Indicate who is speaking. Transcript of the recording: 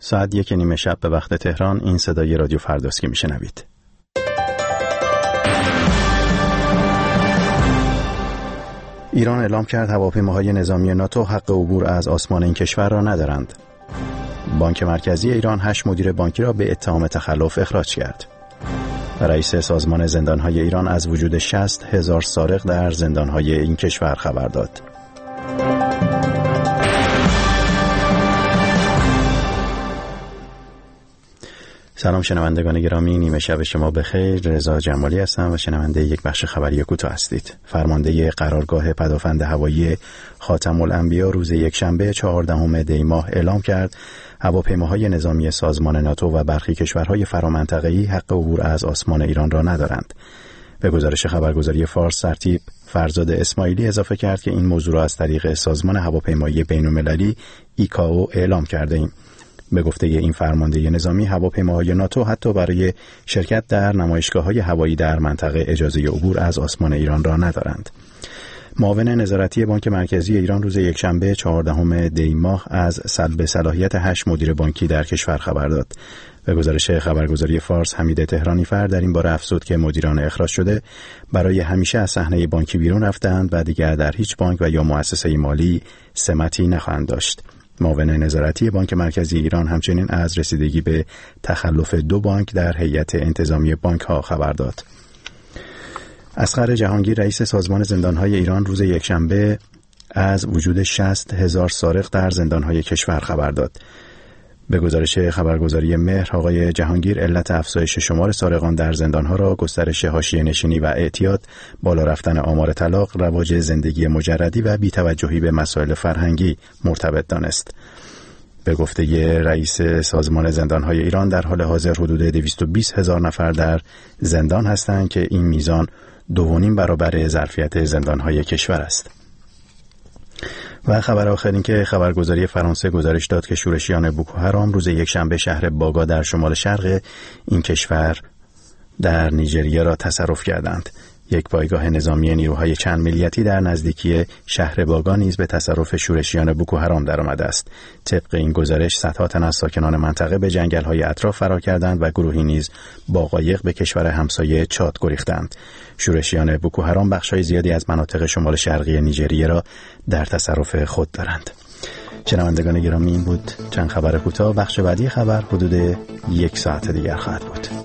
Speaker 1: ساعت 1:30 شب به وقت تهران. این صدای رادیو فردوسی میشنوید. ایران اعلام کرد هواپیماهای نظامی ناتو حق عبور از آسمان این کشور را ندارند. بانک مرکزی ایران 8 مدیر بانکی را به اتهام تخلف اخراج کرد. رئیس سازمان زندانهای ایران از وجود 60,000 سارق در زندانهای این کشور خبر داد. سلام شنوندگان گرامی، نیمه شب شما بخیر. رضا جمالی هستم و شنونده یک بخش خبری کوتاه هستید. فرمانده قرارگاه پدافند هوایی خاتم الانبیا روز یکشنبه 14 دی ماه اعلام کرد هواپیماهای نظامی سازمان ناتو و برخی کشورهای فرامنطقه‌ای حق عبور از آسمان ایران را ندارند. به گزارش خبرگزاری فارس سرتیپ فرزاد اسماعیلی اضافه کرد که این موضوع را از طریق سازمان هواپیمایی بین‌المللی ایکائو اعلام کرده ایم. به گفته این فرمانده نظامی، هواپیماهای ناتو حتی برای شرکت در نمایشگاه‌های هوایی در منطقه اجازه عبور از آسمان ایران را ندارند. معاون نظارتی بانک مرکزی ایران روز یکشنبه 14 دی ماه از سلب صلاحیت 8 مدیر بانکی در کشور خبر داد. به گزارش خبرگزاری فارس، حمید تهرانی فر در این باره افزود که مدیران اخراج شده برای همیشه از صحنه بانکی بیرون رفتند و دیگر در هیچ بانک و یا مؤسسه مالی سمتی نخواهند داشت. معاون نظارتی بانک مرکزی ایران همچنین از رسیدگی به تخلف 2 بانک در هیئت انتظامی بانک ها خبر داد. اصغر جهانگیر رئیس سازمان زندانهای ایران روز یکشنبه از وجود 60,000 سارق در زندانهای کشور خبر داد. به گزارش خبرگزاری مهر، آقای جهانگیر علت افزایش شمار سارقان در زندانها را گسترش حاشیه نشینی و اعتیاد، بالا رفتن آمار طلاق، رواج زندگی مجردی و بی‌توجهی به مسائل فرهنگی مرتبط دانست. به گفته رئیس سازمان زندانهای ایران، در حال حاضر حدود 220,000 نفر در زندان هستند که این میزان 2.5 برابر ظرفیت زندانهای کشور است. و خبر آخر این که خبرگزاری فرانسه گزارش داد که شورشیان بوکو حرام روز یکشنبه شهر باگا در شمال شرق این کشور در نیجریه را تصرف کردند. یک پایگاه نظامی نیروهای چند ملیتی در نزدیکی شهر باگا نیز به تصرف شورشیان بوکو حرام درآمده است. طبق این گزارش صدها تن از ساکنان منطقه به جنگل‌های اطراف فرار کردند و گروهی نیز با قایق به کشور همسایه چاد گریختند. شورشیان بوکو حرام بخشای زیادی از مناطق شمال شرقی نیجریه را در تصرف خود دارند. شنوندگان گرامی، این بود چند خبر کوتاه. بخش بعدی خبر حدود 1 ساعت دیگر خواهد بود.